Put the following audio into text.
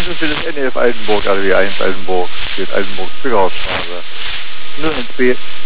für das NF Altenburg, ADW 1 Altenburg, steht Altenburg Zwickaustraße. 012